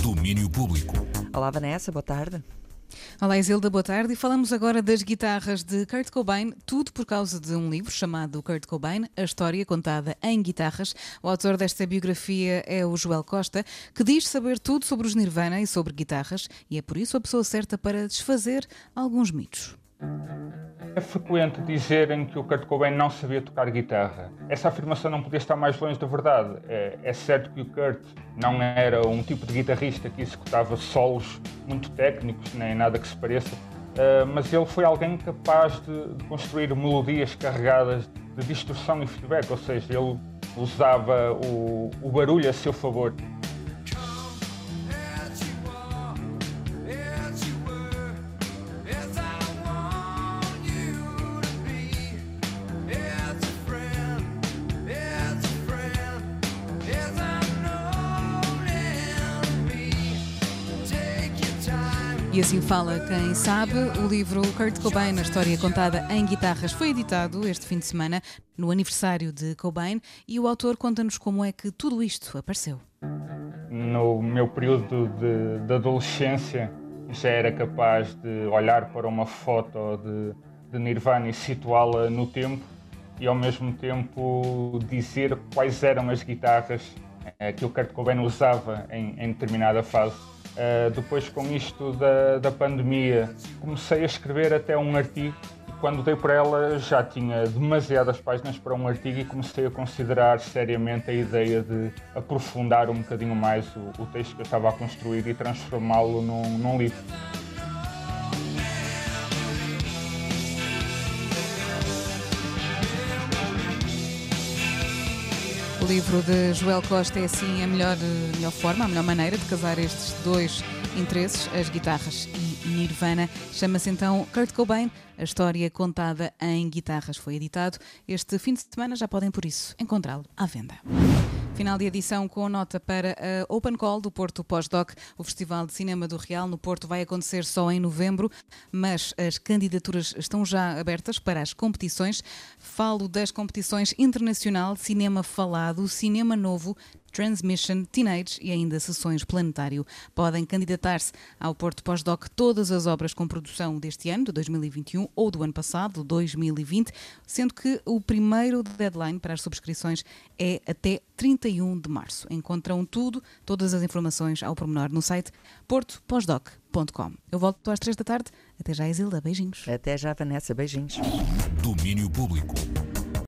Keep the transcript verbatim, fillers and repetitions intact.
Domínio Público. Olá Vanessa, boa tarde. Olá Isilda, boa tarde. E falamos agora das guitarras de Kurt Cobain, tudo por causa de um livro chamado Kurt Cobain, a história contada em guitarras. O autor desta biografia é o Joel Costa, que diz saber tudo sobre os Nirvana e sobre guitarras, e é por isso a pessoa certa para desfazer alguns mitos. É frequente dizerem que o Kurt Cobain não sabia tocar guitarra. Essa afirmação não podia estar mais longe da verdade. É, é certo que o Kurt não era um tipo de guitarrista que executava solos muito técnicos, nem nada que se pareça, uh, mas ele foi alguém capaz de, de construir melodias carregadas de distorção e feedback, ou seja, ele usava o, o barulho a seu favor. E assim fala quem sabe. O livro Kurt Cobain, a história contada em guitarras, foi editado este fim de semana no aniversário de Cobain, e o autor conta-nos como é que tudo isto apareceu. No meu período de, de adolescência já era capaz de olhar para uma foto de, de Nirvana e situá-la no tempo e ao mesmo tempo dizer quais eram as guitarras eh, que o Kurt Cobain usava em, em determinada fase. Uh, depois, com isto da, da pandemia, comecei a escrever até um artigo. Quando dei por ela, já tinha demasiadas páginas para um artigo e comecei a considerar seriamente a ideia de aprofundar um bocadinho mais o, o texto que eu estava a construir e transformá-lo num, num livro. O livro de Joel Costa é assim a melhor, a melhor forma, a melhor maneira de casar estes dois interesses, as guitarras e Nirvana. Chama-se então Kurt Cobain, a história contada em guitarras. Foi editado este fim de semana, já podem por isso encontrá-lo à venda. Final de edição com nota para a Open Call do Porto Pós-Doc. O Festival de Cinema do Real no Porto vai acontecer só em novembro, mas as candidaturas estão já abertas para as competições. Falo das competições Internacional, Cinema Falado, Cinema Novo, Transmission, Teenage e ainda sessões Planetário. Podem candidatar-se ao Porto Pós-Doc todas as obras com produção deste ano, de dois mil e vinte e um, ou do ano passado, de dois mil e vinte, sendo que o primeiro deadline para as subscrições é até trinta e um de março. Encontram tudo, todas as informações ao pormenor no site porto pós doc ponto com. Eu volto às três da tarde. Até já, Isilda. Beijinhos. Até já, Vanessa. Beijinhos. Domínio Público.